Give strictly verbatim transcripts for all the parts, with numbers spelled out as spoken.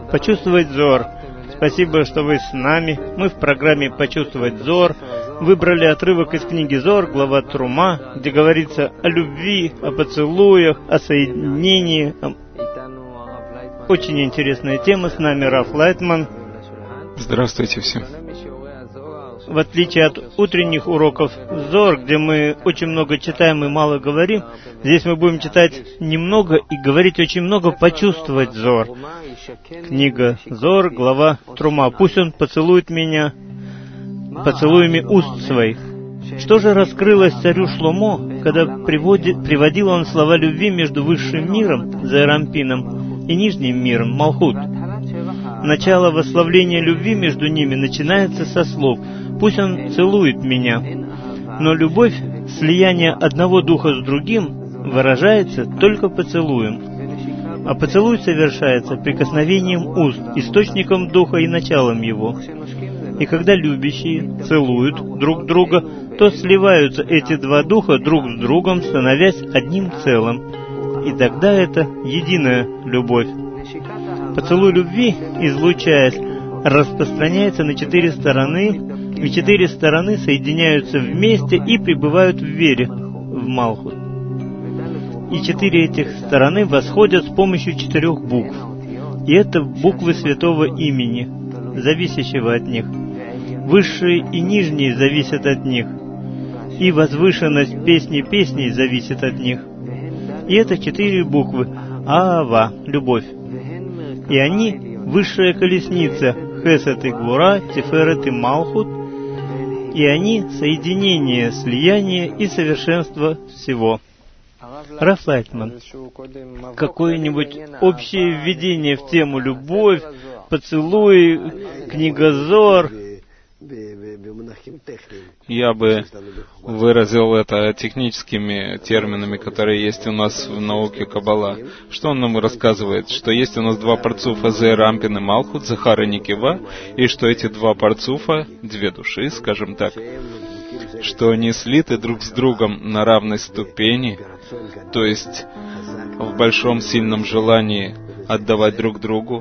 Почувствовать Зор. Спасибо, что вы с нами. Мы в программе «Почувствовать Зор» выбрали отрывок из книги Зор, глава Трума, где говорится о любви, о поцелуях, о соединении. Очень интересная тема. С нами Раф Лайтман. Здравствуйте всем. В отличие от утренних уроков Зор, где мы очень много читаем и мало говорим, здесь мы будем читать немного и говорить очень много, почувствовать Зор. Книга Зор, глава Трума. Пусть он поцелует меня поцелуями уст своих. Что же раскрылось царю Шломо, когда приводит, приводил он слова любви между высшим миром, Зерампином, и нижним миром, Малхут? Начало восславления любви между ними начинается со слов «Пусть он целует меня». Но любовь, слияние одного духа с другим, выражается только поцелуем. А поцелуй совершается прикосновением уст, источником духа и началом его. И когда любящие целуют друг друга, то сливаются эти два духа друг с другом, становясь одним целым. И тогда это единая любовь. Поцелуй любви, излучаясь, распространяется на четыре стороны, и четыре стороны соединяются вместе и пребывают в вере, в Малхут. И четыре этих стороны восходят с помощью четырех букв. И это буквы святого имени, зависящего от них. Высшие и нижние зависят от них. И возвышенность песни песней зависит от них. И это четыре буквы Аава, любовь. И они высшая колесница, Хесед и Гвура, Тиферет и Малхут. И они соединение, слияние и совершенство всего. Раф Лайтман, какое-нибудь общее введение в тему любовь, поцелуй, книга Зор? Я бы выразил это техническими терминами, которые есть у нас в науке Каббала. Что он нам рассказывает? Что есть у нас два парцуфа, Зерампин и Малхут, Захар и Никива, и что эти два парцуфа, две души, скажем так, что они слиты друг с другом на равной ступени, то есть в большом сильном желании отдавать друг другу,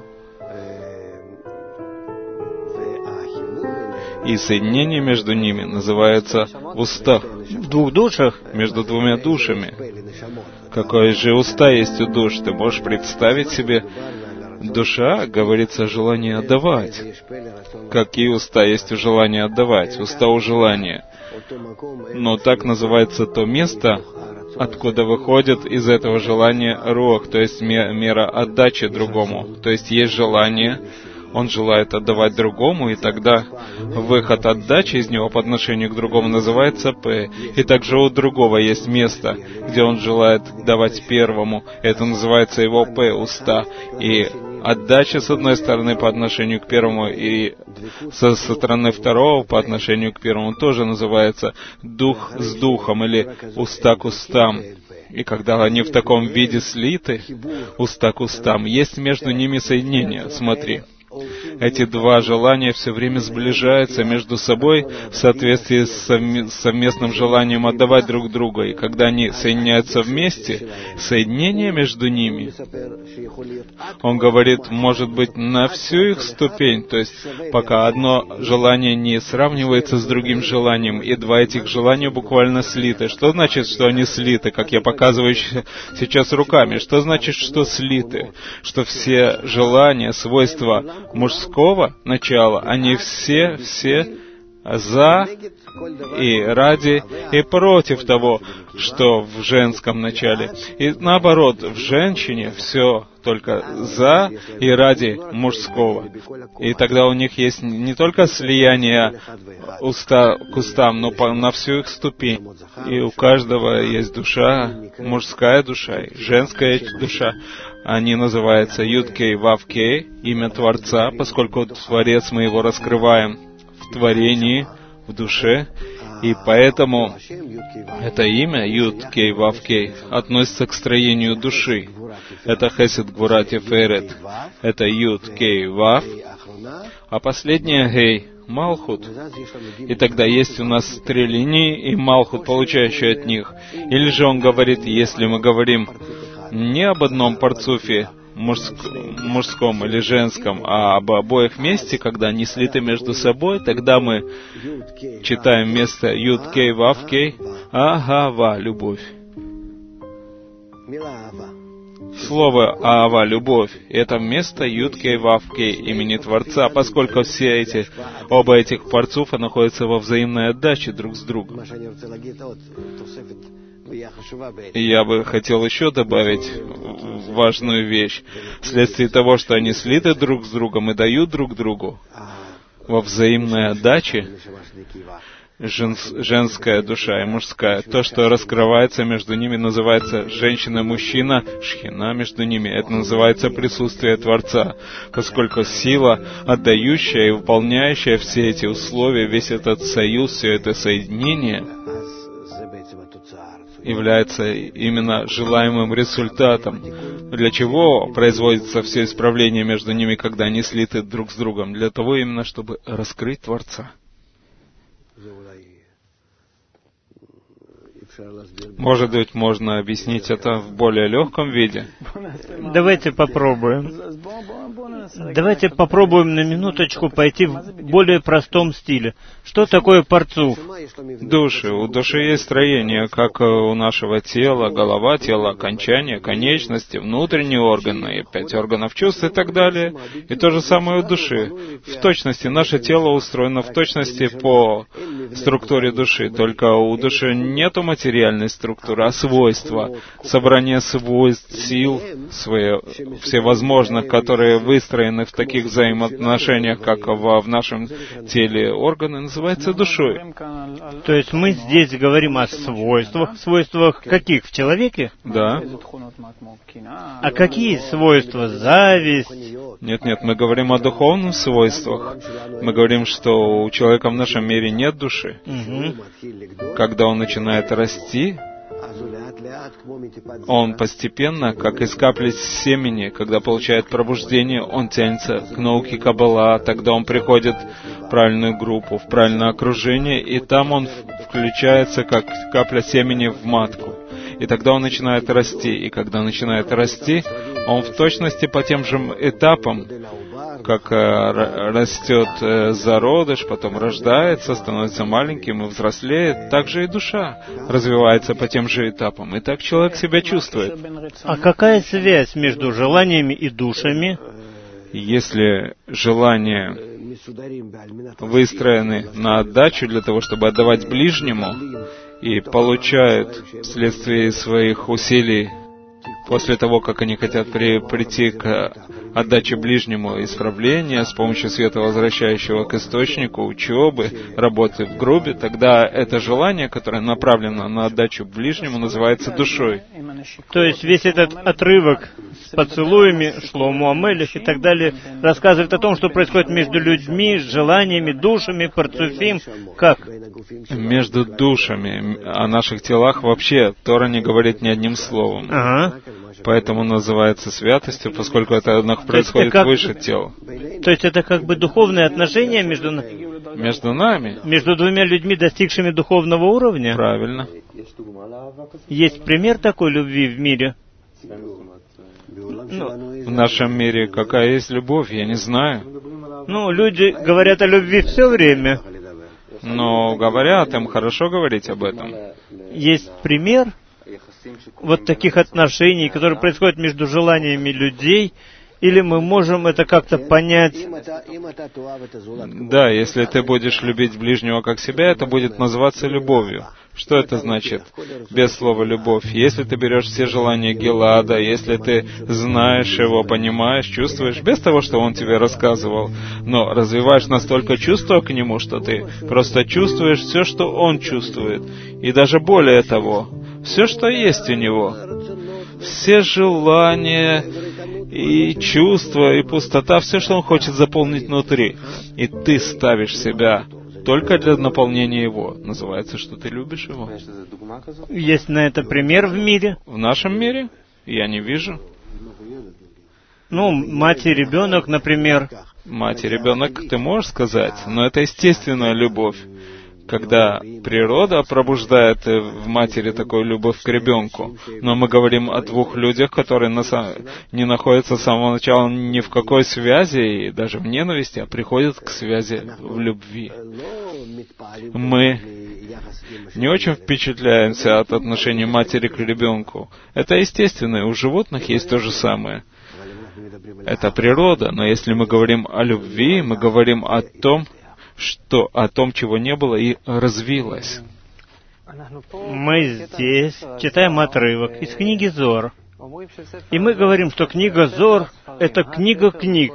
и соединение между ними называется в устах. В двух душах? Между двумя душами. Какое же уста есть у душ? Ты можешь представить себе? Душа, говорится, желание отдавать. Какие уста есть у желания отдавать? Уста у желания. Но так называется то место, откуда выходит из этого желания рух, то есть мера отдачи другому. То есть есть желание, он желает отдавать другому, и тогда выход отдачи из него по отношению к другому называется П. И также у другого есть место, где он желает давать первому, это называется его П, уста. И отдача с одной стороны по отношению к первому, и со стороны второго по отношению к первому тоже называется дух с духом, или уста к устам. И когда они в таком виде слиты, уста к устам, есть между ними соединение. Смотри. Эти два желания все время сближаются между собой в соответствии с совместным желанием отдавать друг друга. И когда они соединяются вместе, соединение между ними, он говорит, может быть, на всю их ступень, то есть пока одно желание не сравнивается с другим желанием, и два этих желания буквально слиты. Что значит, что они слиты, как я показываю сейчас руками? Что значит, что слиты? Что все желания, свойства мужского начала, они все, все за и ради и против того, что в женском начале. И наоборот, в женщине все только за и ради мужского. И тогда у них есть не только слияние уста к устам, но на всю их ступень. И у каждого есть душа, мужская душа и женская душа. Они называются Юд-Кей, Вав-Кей, имя Творца, поскольку Творец мы его раскрываем в творении, в душе, и поэтому это имя Юд-Кей, Вав-Кей относится к строению души. Это Хесед, Гвура, Тиферет, это Юд-Кей, Вав, а последнее Гей, Малхут. И тогда есть у нас три линии и Малхут, получающий от них. Или же он говорит, если мы говорим не об одном парцуфе мужск, мужском или женском, а об обоих вместе, когда они слиты между собой, тогда мы читаем вместо Юд Кей Вав Кей Агава, любовь. Слово Аава, любовь, это вместо Юд Кей Вав Кей имени Творца, поскольку все эти, оба этих парцуфа находятся во взаимной отдаче друг с другом. И я бы хотел еще добавить важную вещь. Вследствие того, что они слиты друг с другом и дают друг другу во взаимной отдаче, женс, женская душа и мужская, то, что раскрывается между ними, называется женщина-мужчина, шхина между ними. Это называется присутствие Творца, поскольку сила, отдающая и выполняющая все эти условия, весь этот союз, все это соединение, является именно желаемым результатом. Для чего производится все исправление между ними, когда они слиты друг с другом? Для того именно, чтобы раскрыть Творца. Может быть, можно объяснить это в более легком виде? Давайте попробуем. Давайте попробуем на минуточку пойти в более простом стиле. Что такое парцуф? Души. У души есть строение, как у нашего тела, голова, тело, окончание, конечности, внутренние органы, и пять органов чувств и так далее. И то же самое у души. В точности наше тело устроено в точности по структуре души, только у души нету материальной структуры, а свойства, собрание свойств, сил, свои, всевозможных, которые выстроены в таких взаимоотношениях, как в, в нашем теле органы, называется душой. То есть мы здесь говорим о свойствах. Свойствах каких? В человеке? Да. А какие свойства? Зависть? Нет, нет, мы говорим о духовных свойствах. Мы говорим, что у человека в нашем мире нет души. Угу. Когда он начинает расти, он постепенно, как из капли семени, когда получает пробуждение, он тянется к науке Каббала, тогда он приходит в правильную группу, в правильное окружение, и там он включается, как капля семени в матку. И тогда он начинает расти, и когда начинает расти, он в точности по тем же этапам, как э, растет э, зародыш, потом рождается, становится маленьким и взрослеет, так же и душа развивается по тем же этапам. И так человек себя чувствует. А какая связь между желаниями и душами? Если желания выстроены на отдачу для того, чтобы отдавать ближнему, и получают вследствие своих усилий, после того, как они хотят при, прийти к отдаче ближнему исправления с помощью света, возвращающего к источнику, учебы, работы в группе, тогда это желание, которое направлено на отдачу ближнему, называется душой. То есть весь этот отрывок с поцелуями, Шломо Амелех и так далее рассказывает о том, что происходит между людьми, желаниями, душами, парцуфим. Как? Между душами. О наших телах вообще Тора не говорит ни одним словом. Ага. Поэтому называется святостью, поскольку это происходит как... выше тела. То есть это как бы духовные отношения между... Между нами? Между двумя людьми, достигшими духовного уровня? Правильно. Есть пример такой любви в мире? Ну, в нашем мире какая есть любовь, я не знаю. Ну, люди говорят о любви все время. Но говорят, им хорошо говорить об этом. Есть пример вот таких отношений, которые происходят между желаниями людей, или мы можем это как-то понять? Да, если ты будешь любить ближнего как себя, это будет называться любовью. Что это значит? Без слова «любовь». Если ты берешь все желания Гилада, если ты знаешь его, понимаешь, чувствуешь, без того, что он тебе рассказывал, но развиваешь настолько чувства к нему, что ты просто чувствуешь все, что он чувствует. И даже более того, все, что есть у него. Все желания и чувства, и пустота, все, что он хочет заполнить внутри. И ты ставишь себя только для наполнения его. Называется, что ты любишь его. Есть на это пример в мире? В нашем мире? Я не вижу. Ну, мать и ребенок, например. Мать и ребенок, ты можешь сказать, но это естественная любовь. когда природа пробуждает в матери такую любовь к ребенку. Но мы говорим о двух людях, которые на сам... не находятся с самого начала ни в какой связи, и даже в ненависти, а приходят к связи в любви. Мы не очень впечатляемся от отношения матери к ребенку. Это естественно, и у животных есть то же самое. Это природа, но если мы говорим о любви, мы говорим о том, что о том, чего не было и развилось. Мы здесь читаем отрывок из книги Зор. И мы говорим, что книга Зор — это книга книг.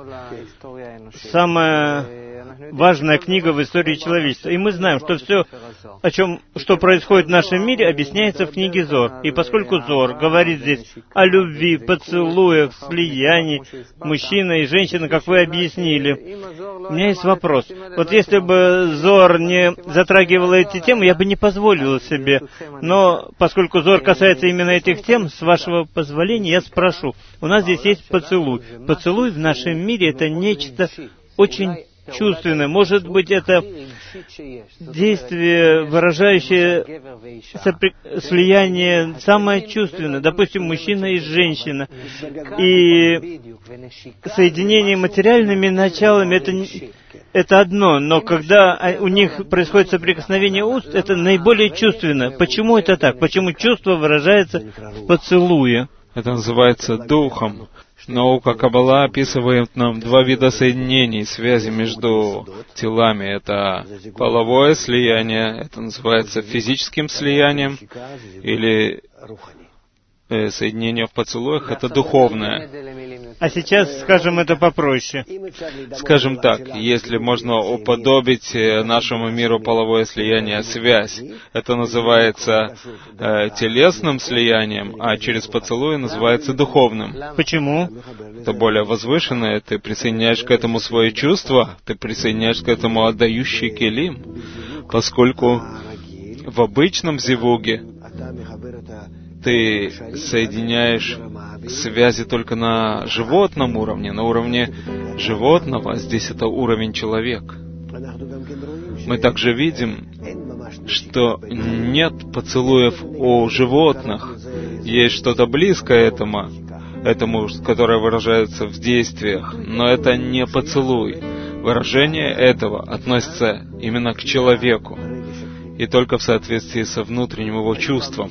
Самая важная книга в истории человечества. И мы знаем, что все, о чем, что происходит в нашем мире, объясняется в книге Зор. И поскольку Зор говорит здесь о любви, поцелуях, слиянии мужчина и женщина, как вы объяснили, у меня есть вопрос. Вот если бы Зор не затрагивал эти темы, я бы не позволил себе. Но поскольку Зор касается именно этих тем, с вашего позволения я спрошу. У нас здесь есть поцелуй. Поцелуй в нашем мире — это нечто очень чувственное. Может быть, это действие, выражающее сопри... слияние, самое чувственное. Допустим, мужчина и женщина. И соединение материальными началами — это, это одно. Но когда у них происходит соприкосновение уст, это наиболее чувственно. Почему это так? Почему чувство выражается в поцелуе? Это называется духом. Наука Каббала описывает нам два вида соединений, связи между телами. Это половое слияние, это называется физическим слиянием, или э, соединение в поцелуях, это духовное. А сейчас скажем это попроще. Скажем так, если можно уподобить нашему миру половое слияние, связь, это называется э, телесным слиянием, а через поцелуй называется духовным. Почему? Это более возвышенное, ты присоединяешь к этому свои чувства, ты присоединяешь к этому отдающий келим, поскольку в обычном зивуге ты соединяешь связи только на животном уровне, на уровне животного, а здесь это уровень человека. Мы также видим, что нет поцелуев у животных, есть что-то близкое этому, этому, которое выражается в действиях, но это не поцелуй. Выражение этого относится именно к человеку, и только в соответствии со внутренним его чувством.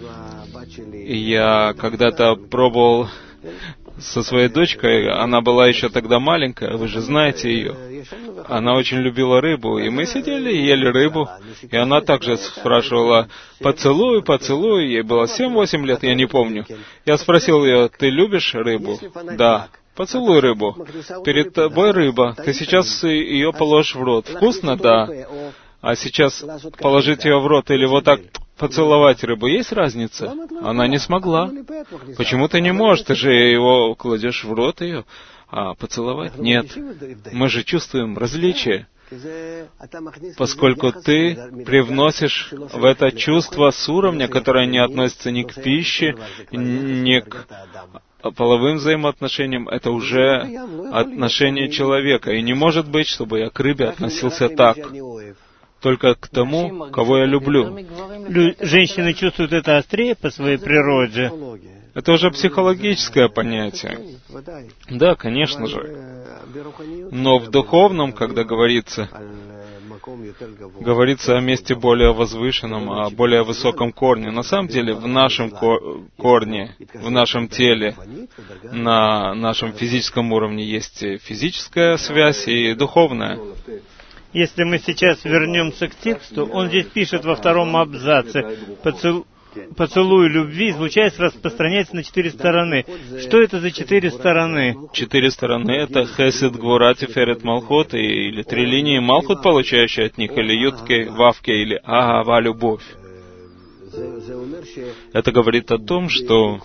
И я когда-то пробовал со своей дочкой, она была еще тогда маленькая, вы же знаете ее. Она очень любила рыбу, и мы сидели и ели рыбу, и она также спрашивала: «Поцелуй, поцелуй», ей было семь-восемь лет, я не помню. Я спросил ее: «Ты любишь рыбу?» «Да». «Поцелуй рыбу. Перед тобой рыба, ты сейчас ее положишь в рот. Вкусно?» «Да». «А сейчас положить ее в рот или вот так поцеловать рыбу, есть разница?» Она не смогла. «Почему ты не можешь? Ты же его кладешь в рот ее, а поцеловать?» «Нет. Мы же чувствуем различие, поскольку ты привносишь в это чувство с уровня, которое не относится ни к пище, ни к половым взаимоотношениям. Это уже отношение человека. И не может быть, чтобы я к рыбе относился так. Только к тому, кого я люблю. Лю- женщины чувствуют это острее по своей природе. Это уже психологическое понятие. Да, конечно же. Но в духовном, когда говорится, говорится о месте более возвышенном, о более высоком корне. На самом деле, в нашем кор- корне, в нашем теле, на нашем физическом уровне есть физическая связь и духовная. Если мы сейчас вернемся к тексту, он здесь пишет во втором абзаце: «Поцелуй, поцелуй любви, излучаясь, распространяется на четыре стороны». Что это за четыре стороны? Четыре стороны — это Хесед, Гвура, Тиферет, Малхут, или три линии Малхут, получающие от них, или Ютке, Вавке, или Агава, любовь. Это говорит о том, что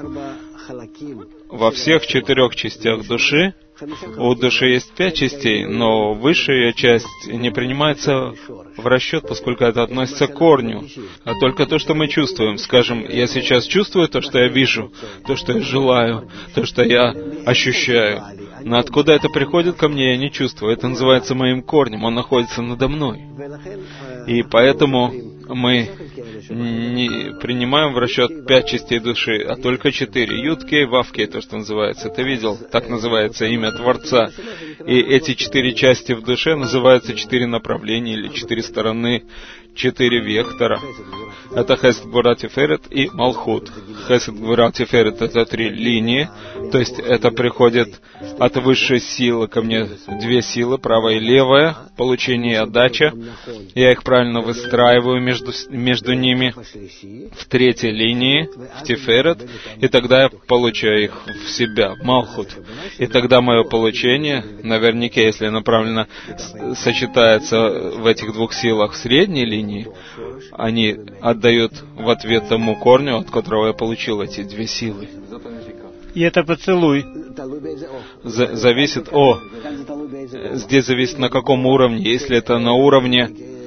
во всех четырех частях души, у души есть пять частей, но высшая часть не принимается в расчет, поскольку это относится к корню. А только то, что мы чувствуем. Скажем, я сейчас чувствую то, что я вижу, то, что я желаю, то, что я ощущаю. Но откуда это приходит ко мне, я не чувствую. Это называется моим корнем, он находится надо мной. И поэтому мы не принимаем в расчет пять частей души, а только четыре. Юд-кей, вав-кей, то, что называется. Ты видел? Так называется имя Творца. И эти четыре части в душе называются четыре направления или четыре стороны, четыре вектора. Это Хесед, Гвура, Тиферет и Малхут. Хесед, Гвура, Тиферет — это три линии, то есть это приходит от высшей силы ко мне две силы, правая и левая, получение и отдача. Я их правильно выстраиваю между, между ними в третьей линии, в Тиферет, и тогда я получаю их в себя, в Малхут. И тогда мое получение, наверняка, если оно правильно сочетается в этих двух силах в средней линии, они отдают в ответ тому корню, от которого я получил эти две силы. И это поцелуй. За- зависит, о, здесь зависит на каком уровне. Если это на уровне,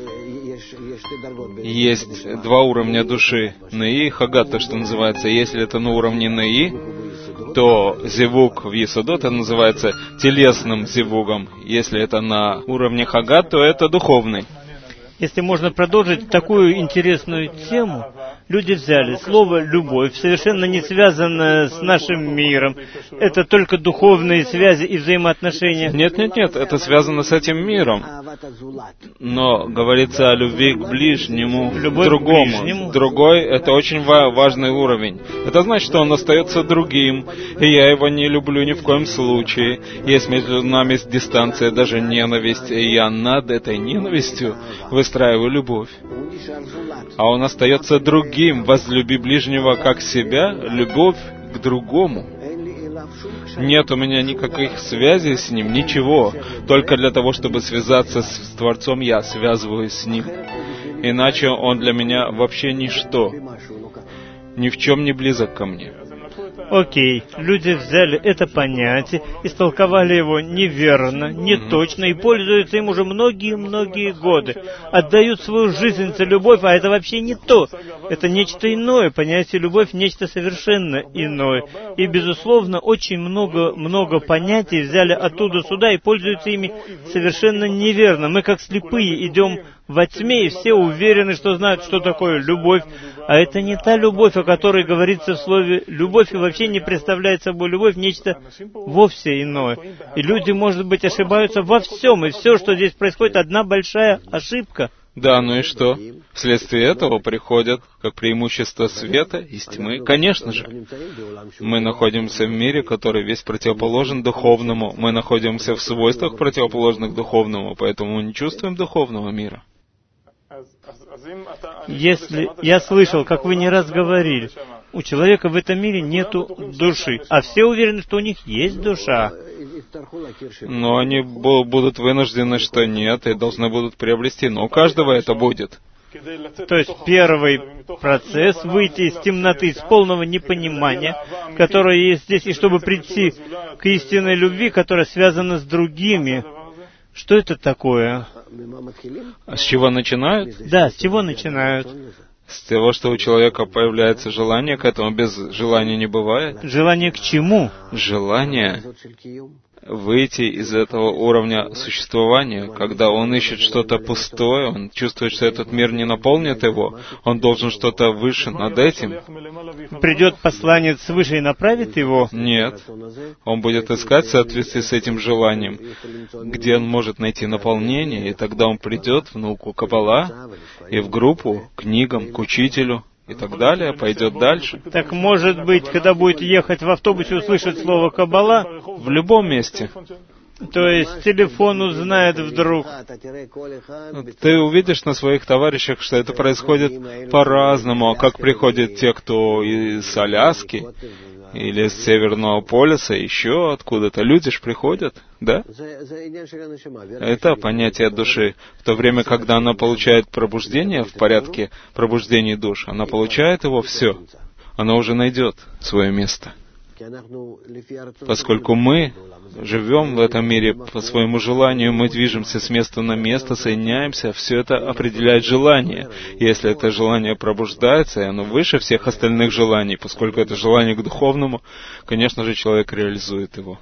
есть два уровня души, Неи и Хагат, то, что называется. Если это на уровне Неи, то зевук в Есодот, это называется телесным зевугом. Если это на уровне Хагат, то это духовный. Если можно продолжить такую интересную тему, люди взяли слово «любовь», совершенно не связанное с нашим миром. Это только духовные связи и взаимоотношения. Нет, нет, нет, это связано с этим миром. Но говорится о любви к ближнему, Любовь другому. к ближнему. Другой — это очень ва- важный уровень. Это значит, что он остается другим, и я его не люблю ни в коем случае. Есть между нами дистанция, даже ненависть, и я над этой ненавистью выстраиваю любовь. А он остается другим. Возлюби ближнего как себя, любовь к другому. Нет у меня никаких связей с ним, ничего. Только для того, чтобы связаться с Творцом, я связываюсь с ним. Иначе он для меня вообще ничто. Ни в чем не близок ко мне. Окей, люди взяли это понятие, истолковали его неверно, неточно и пользуются им уже многие-многие годы. Отдают свою жизнь за любовь, а это вообще не то. Это нечто иное, понятие любовь — нечто совершенно иное. И, безусловно, очень много-много понятий взяли оттуда сюда и пользуются ими совершенно неверно. Мы, как слепые, идем во тьме, и все уверены, что знают, что такое любовь. А это не та любовь, о которой говорится в слове «любовь», и вообще не представляет собой любовь нечто вовсе иное. И люди, может быть, ошибаются во всем, и все, что здесь происходит, одна большая ошибка. Да, ну и что? Вследствие этого приходят как преимущество света из тьмы. Конечно же. Мы находимся в мире, который весь противоположен духовному. Мы находимся в свойствах противоположных духовному, поэтому мы не чувствуем духовного мира. Если я слышал, как вы не раз говорили, у человека в этом мире нету души, а все уверены, что у них есть душа. Но они бу- будут вынуждены, что нет, и должны будут приобрести. Но у каждого это будет. То есть первый процесс — выйти из темноты, из полного непонимания, которое есть здесь, и чтобы прийти к истинной любви, которая связана с другими. Что это такое? А с чего начинают? Да, с чего начинают? С того, что у человека появляется желание к этому. Без желания не бывает. Желание к чему? Желание выйти из этого уровня существования, когда он ищет что-то пустое, он чувствует, что этот мир не наполнит его, он должен что-то выше над этим. Придет посланец свыше и направит его? Нет. Он будет искать в соответствии с этим желанием, где он может найти наполнение, и тогда он придет в науку Каббала и в группу, к книгам, к учителю, и так далее, пойдет дальше. Так может быть, когда будет ехать в автобусе, услышать слово «Каббала»? В любом месте. То есть телефон узнает вдруг. Ты увидишь на своих товарищах, что это происходит по-разному. А как приходят те, кто из Аляски, или с Северного полюса, еще откуда-то. Люди ж приходят, да? Это понятие души. В то время, когда она получает пробуждение в порядке пробуждения душ, она получает его все. Она уже найдет свое место. Поскольку мы живем в этом мире по своему желанию, мы движемся с места на место, соединяемся, все это определяет желание. Если это желание пробуждается, и оно выше всех остальных желаний, поскольку это желание к духовному, конечно же, человек реализует его.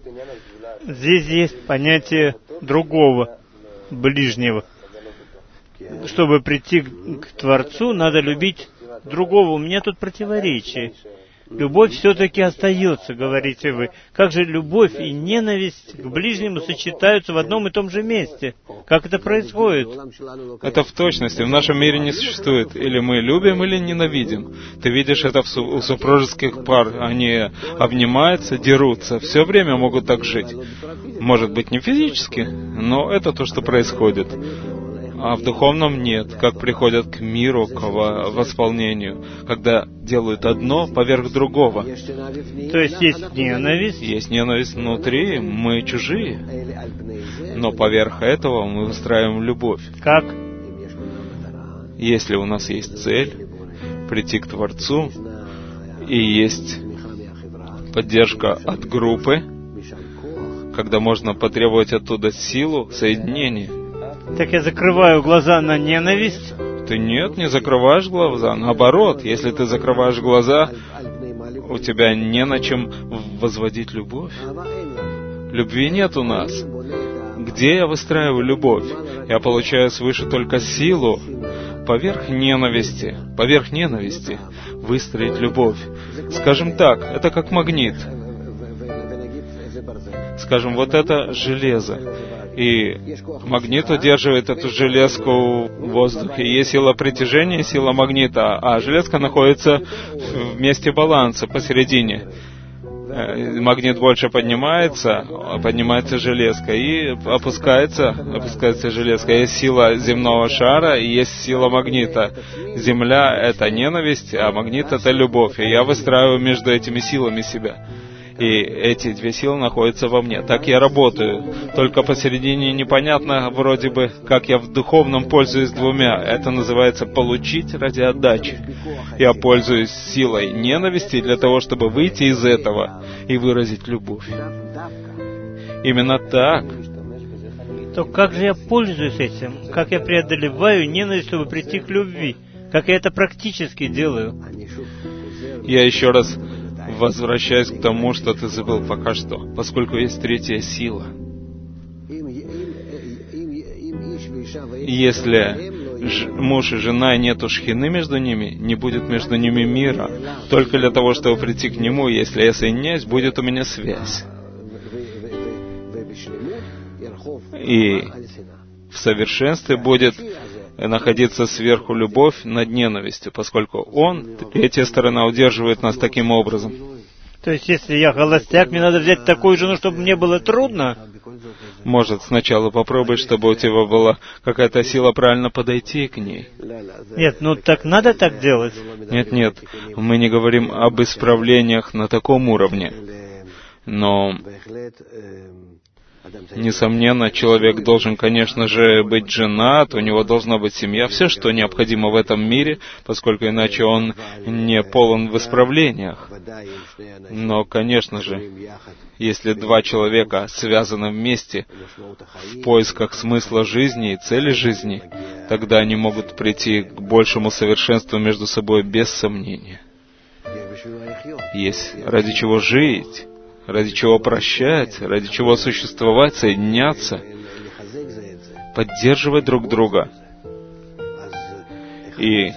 Здесь есть понятие другого, ближнего. чтобы прийти к Творцу, надо любить другого. У меня тут противоречие. Любовь все-таки остается, говорите вы. Как же любовь и ненависть к ближнему сочетаются в одном и том же месте? Как это происходит? Это в точности. В нашем мире не существует. Или мы любим, или ненавидим. Ты видишь это в су- у супружеских пар. Они обнимаются, дерутся. Все время могут так жить. Может быть, не физически, но это то, что происходит. А в духовном нет, как приходят к миру, к восполнению, когда делают одно поверх другого. То есть есть ненависть? Есть ненависть внутри, мы чужие. Но поверх этого мы выстраиваем любовь. Как? Если у нас есть цель прийти к Творцу, и есть поддержка от группы, когда можно потребовать оттуда силу, соединение. Так я закрываю глаза на ненависть? Ты нет, не закрываешь глаза. Наоборот, если ты закрываешь глаза, у тебя не на чем возводить любовь. Любви нет у нас. Где я выстраиваю любовь? Я получаю свыше только силу. Поверх ненависти, поверх ненависти выстроить любовь. Скажем так, это как магнит. Скажем, вот это железо. И магнит удерживает эту железку в воздухе. Есть сила притяжения, сила магнита, а железка находится в месте баланса, посередине. Магнит больше поднимается, поднимается железка, и опускается, опускается железка. Есть сила земного шара, и есть сила магнита. Земля — это ненависть, а магнит — это любовь. И я выстраиваю между этими силами себя. И эти две силы находятся во мне. Так я работаю. Только посередине непонятно, вроде бы, как я в духовном пользуюсь двумя. Это называется получить ради отдачи. Я пользуюсь силой ненависти для того, чтобы выйти из этого и выразить любовь. Именно так. То как же я пользуюсь этим? Как я преодолеваю ненависть, чтобы прийти к любви? Как я это практически делаю? Я еще раз возвращаюсь к тому, что ты забыл пока что, поскольку есть третья сила. Если ж, муж и жена, нету шхины между ними, не будет между ними мира. Только для того, чтобы прийти к нему, если я соединяюсь, будет у меня связь. И в совершенстве будет находиться сверху любовь над ненавистью, поскольку он, третья сторона, удерживает нас таким образом. То есть, если я холостяк, мне надо взять такую жену, чтобы мне было трудно? Может, сначала попробуй, чтобы у тебя была какая-то сила правильно подойти к ней. Нет, ну так надо так делать? Нет, нет, мы не говорим об исправлениях на таком уровне. Но несомненно, человек должен, конечно же, быть женат, у него должна быть семья, все, что необходимо в этом мире, поскольку иначе он не полон в исправлениях. Но, конечно же, если два человека связаны вместе в поисках смысла жизни и цели жизни, тогда они могут прийти к большему совершенству между собой без сомнения. Есть ради чего жить, ради чего прощать, ради чего существовать, соединяться, поддерживать друг друга. И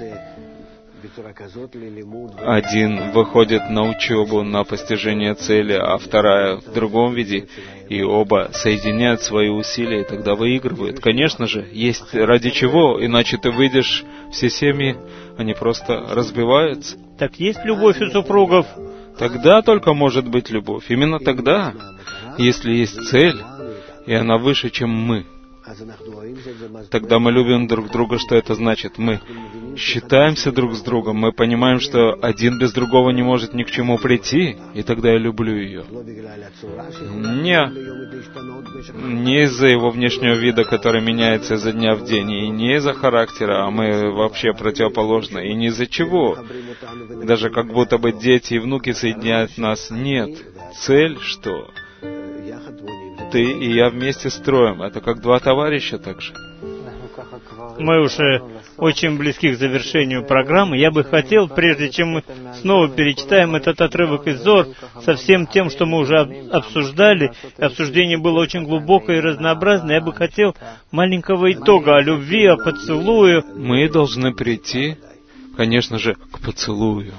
один выходит на учебу, на постижение цели, а вторая в другом виде, и оба соединяют свои усилия, и тогда выигрывают. Конечно же, есть ради чего, иначе ты выйдешь, все семьи, они просто разбиваются. Так есть любовь у супругов? Тогда только может быть любовь. Именно тогда, если есть цель, и она выше, чем мы. Тогда мы любим друг друга. Что это значит? Мы считаемся друг с другом, мы понимаем, что один без другого не может ни к чему прийти, и тогда я люблю ее. Не, не из-за его внешнего вида, который меняется изо дня в день, и не из-за характера, а мы вообще противоположны, и не из-за чего. Даже как будто бы дети и внуки соединяют нас. Нет. Цель что? Ты и я вместе строим. Это как два товарища так же. Мы уже очень близки к завершению программы. Я бы хотел, прежде чем мы снова перечитаем этот отрывок из Зор, со всем тем, что мы уже обсуждали, обсуждение было очень глубокое и разнообразное, я бы хотел маленького итога о любви, о поцелуе. Мы должны прийти, конечно же, к поцелую.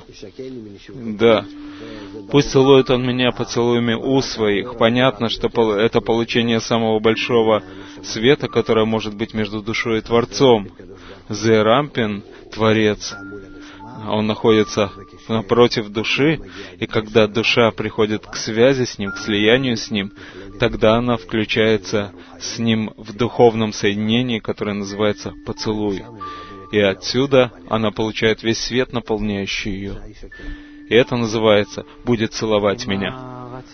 Да. Пусть целует он меня поцелуями уст своих. Понятно, что это получение самого большого света, которое может быть между душой и Творцом. Зерампин, Творец, он находится напротив души, и когда душа приходит к связи с Ним, к слиянию с Ним, тогда она включается с Ним в духовном соединении, которое называется поцелуй. И отсюда она получает весь свет, наполняющий ее. И это называется «будет целовать меня».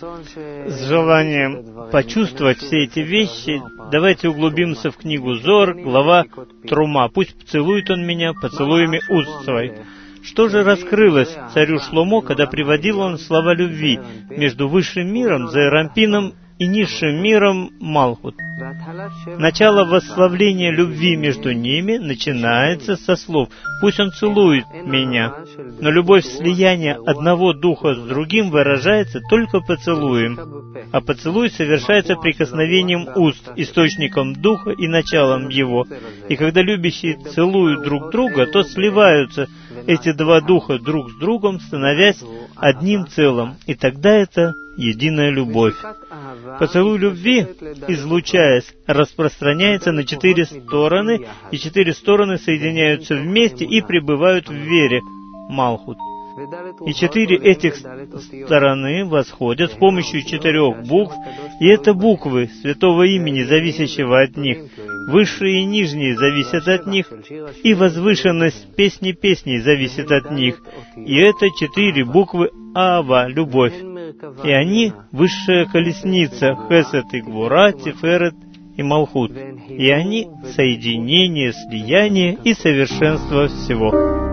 С желанием почувствовать все эти вещи, давайте углубимся в книгу Зор, глава Трума. «Пусть поцелует он меня поцелуями уст своих». Что же раскрылось царю Шломо, когда приводил он слова любви между высшим миром, Зерампином, и низшим миром Малхут? Начало восславления любви между ними начинается со слов «Пусть он целует меня». Но любовь слияния одного духа с другим выражается только поцелуем. А поцелуй совершается прикосновением уст, источником духа и началом его. И когда любящие целуют друг друга, то сливаются эти два духа друг с другом, становясь одним целым. И тогда это единая любовь. Поцелуй любви, излучаясь, распространяется на четыре стороны, и четыре стороны соединяются вместе и пребывают в вере, Малхут. И четыре этих стороны восходят с помощью четырех букв, и это буквы святого имени, зависящего от них. Высшие и нижние зависят от них, и возвышенность песни песней зависит от них. И это четыре буквы Ава, любовь. И они — высшая колесница, Хесед и Гвура, Тиферет и Малхут. И они — соединение, слияние и совершенство всего.